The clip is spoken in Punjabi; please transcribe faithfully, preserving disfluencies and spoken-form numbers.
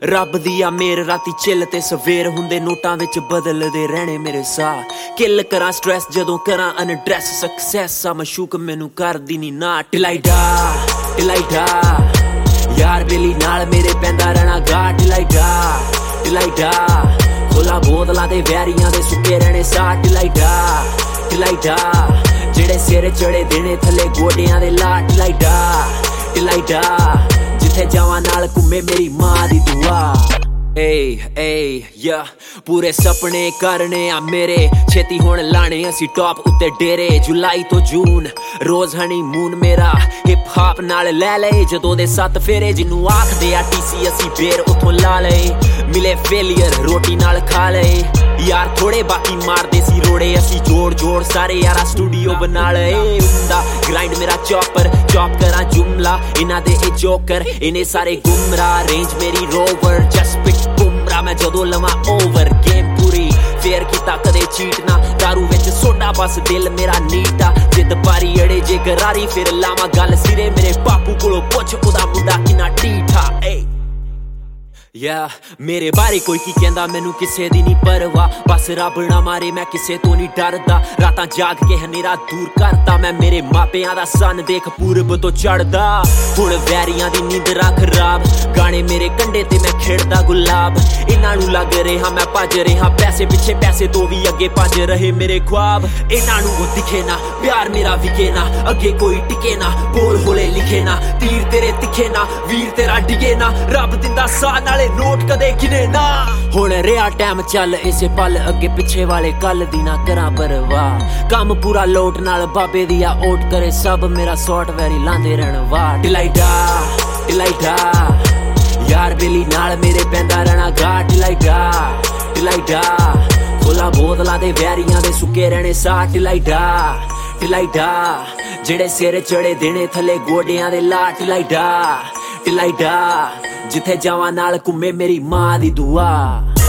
ਰੱਬ ਦੀ ਆ ਮੇਰ ਰਾਤੀ ਚਿੱਲ ਤੇ ਸਵੇਰ ਹੁੰਦੇ ਨੋਟਾਂ ਵਿੱਚ ਬਦਲਦੇ ਰਹਿਣੇ ਮੇਰੇ ਸਾਹ ਕਿੱਲ ਕਰਾਂ ਸਟ੍ਰੈਸ ਜਦੋਂ ਕਰਾਂ ਅਨਡਰੈਸ ਸਕਸੈਸ ਆ ਮਸ਼ੂਕ ਮੈਨੂੰ ਕਰਦੀ ਨੀ ਨਾ ਟਿਲਾਈਡਾ ਟਿਲਾਈਡਾ ਯਾਰ ਬੇਲੀ ਨਾਲ ਮੇਰੇ ਪੈਂਦਾ ਰਹਿਣਾ ਗਾ ਟਿਲਾਈਡਾ ਟਿਲਾਈਡਾ ਖੋਲਾ ਬੋਤਲਾਂ ਦੇ ਵੈਰੀਆਂ ਦੇ ਸੁੱਕੇ ਰਹਿਣੇ ਸਾਹ ਟਿਲਾਈਡਾ ਟਿਲਾਈਡਾ ਜਿਹੜੇ ਸਿਰ ਚੜੇ ਦੇਣੇ ਥੱਲੇ ਗੋਡਿਆਂ ਦੇ ਲਾ ਟਿਲਾਈਡਾ ਟਿਲਾਈਡਾ ਜਿੱਥੇ ਜਾਵਾਂ ਨਾਲ ਘੁੰਮੇ ਮੇਰੀ ਮਾਂ ਦੀ ਦੁਆ ਏ ਏ ਯਾ ਪੂਰੇ ਸੁਪਨੇ ਕਰਨੇ ਆ ਮੇਰੇ ਛੇਤੀ ਹੁਣ ਲਾਣੇ ਅਸੀਂ ਟੌਪ ਉੱਤੇ ਡੇਰੇ ਜੁਲਾਈ ਤੋਂ ਜੂਨ ਰੋਜ਼ ਹਨੀਮੂਨ ਮੇਰਾ ਹਿਪ ਹਾਪ ਨਾਲ ਲੈ ਲਏ ਜਦੋਂ ਦੇ ਸੱਤ ਫੇਰੇ ਜਿਹਨੂੰ ਆਖਦੇ ਆ ਟੀਸੀ ਅਸੀਂ ਬੇਰ ਉੱਥੋਂ ਲਾ ਲਏ ਮਿਲੇ ਫੇਲੀਅਰ ਰੋਟੀ ਨਾਲ ਖਾ ਲਏ ਯਾਰ ਥੋੜੇ ਬਾਕੀ ਮਾਰਦੇ ਸੀ ਰੋੜੇ ਅਸੀਂ ਜੋੜ ਜੋੜ ਸਾਰੇ ਯਾਰਾ ਸਟੂਡੀਓ ਬਣਾ ਲਏ ਹੁੰਦਾ ਗ੍ਰਾਈਂਡ ਮੇਰਾ ਚੌਪਰ ਚੌਪ ਕਰਾਂ ਜੁਮਲਾ ਇਹਨਾਂ ਦੇ ਇਹ ਜੋਕਰ ਇਹਨੇ ਸਾਰੇ ਗੁੰਮਰਾਹ ਰੇਂਜ ਮੇਰੀ ਰੋਵਰ ਜਸਟ ਪਿਕ ਬੁਮਰਾ ਮੈਂ ਜਦੋਂ ਲਵਾਂ ਓਵਰ ਗੇਮ ਪੂਰੀ ਫੇਰ ਕੀਤਾ ਕਦੇ ਚੀਟ ਨਾ ਦਾਰੂ ਵਿੱਚ ਸੋਡਾ ਬਸ ਦਿਲ ਮੇਰਾ ਨੀਟਾ ਜਿੱਦ ਪਾਰੀ ਅੜੇ ਜੇ ਗਰਾਰੀ ਫਿਰ ਲਾਵਾਂ ਗੱਲ ਸਿਰੇ ਮੇਰੇ ਬਾਪੂ ਕੋਲੋਂ ਪੁੱਛ ਉਹਦਾ ਮੁੰਡਾ ਕਿੰਨਾ ਢੀਠਾ ਏ ਯਾ ਮੇਰੇ ਬਾਰੇ ਕੋਈ ਕੀ ਕਹਿੰਦਾ ਮੈਨੂੰ ਕਿਸੇ ਦੀ ਨਹੀਂ ਪਰਵਾਹ ਬਸ ਰੱਬ ਨਾ ਮਾਰੇ ਮੈਂ ਕਿਸੇ ਤੋਂ ਨਹੀਂ ਡਰਦਾ ਰਾਤਾਂ ਜਾਗ ਕੇ ਹਨੇਰਾ ਦੂਰ ਕਰਦਾ ਮੈਂ ਮੇਰੇ ਮਾਪਿਆਂ ਦਾ ਸੰਨ ਦੇਖ ਪੂਰਬ ਤੋਂ ਚੜਦਾ ਹੁਣ ਵੈਰੀਆਂ ਦੀ ਨੀਂਦਰਾਂ ਖਰਾਬ ਗਾਣੇ ਮੇਰੇ ਕੰਡੇ ਤੇ ਮੈਂ ਖੇਡਦਾ ਗੁਲਾਬ ਇਹਨਾਂ ਨੂੰ ਲੱਗ ਰਿਹਾ ਮੈਂ ਭੱਜ ਰਿਹਾ ਪੈਸੇ ਪਿੱਛੇ ਪੈਸੇ ਤੋਂ ਵੀ ਅੱਗੇ ਭੱਜ ਰਹੇ ਮੇਰੇ ख्वाब ਇਹਨਾਂ ਨੂੰ ਉਹ ਦਿਖੇ ਨਾ ਪਿਆਰ ਮੇਰਾ ਵਿਕੇ ਨਾ ਅੱਗੇ ਕੋਈ ਟਿਕੇ ਨਾ ਬੋਲ ਹੋਲੇ ਲਿਖੇ ਨਾ ਤੀਰ ਤੇਰੇ ਤਿੱਖੇ ਨਾ ਵੀਰ ਤੇਰਾ ਡਿਗੇ ਨਾ ਰੱਬ ਦਿੰਦਾ ਸਾਹ ਨਾਲ ਨੋਟ ਕਦੇ ਕਿਨੇ ਨਾ ਹੁਣ ਰਿਹਾ ਟਾਈਮ ਚੱਲ ਇਸੇ ਪਲ ਅੱਗੇ ਪਿੱਛੇ ਵਾਲੇ ਕੱਲ ਦੀ ਨਾ ਕਰਾਂ ਪਰਵਾਹ ਕੰਮ ਪੂਰਾ ਲੋਟ ਨਾਲ ਬਾਬੇ ਦੀ ਆ ਓਟ ਕਰੇ ਸਭ ਮੇਰਾ ਸੌਟ ਵੈਰੀ ਲਾਂਦੇ ਰਹਿਣ ਵਾਹ ਟਿਲਾਈਡਾ ਟਿਲਾਈਡਾ ਯਾਰ ਬੇਲੀ ਨਾਲ ਮੇਰੇ ਪੈਂਦਾ ਰਹਿਣਾ ਗਾ ਟਿਲਾਈਡਾ ਟਿਲਾਈਡਾ ਖੋਲਾ ਬੋਤਲਾਂ ਦੇ ਵੈਰੀਆਂ ਦੇ ਸੁੱਕੇ ਰਹਿਣੇ ਸਾਹ ਟਿਲਾਈਡਾ ਟਿਲਾਈਡਾ ਜਿਹੜੇ ਸਿਰ ਚੜੇ ਦੇਣੇ ਥੱਲੇ ਗੋਡਿਆਂ ਦੇ ਲਾ ਟਿਲਾਈਡਾ ਟਿਲਾਈਡਾ ਜਿੱਥੇ ਜਾਵਾਂ ਨਾਲ ਘੁੰਮੇ ਮੇਰੀ ਮਾਂ ਦੀ ਦੁਆ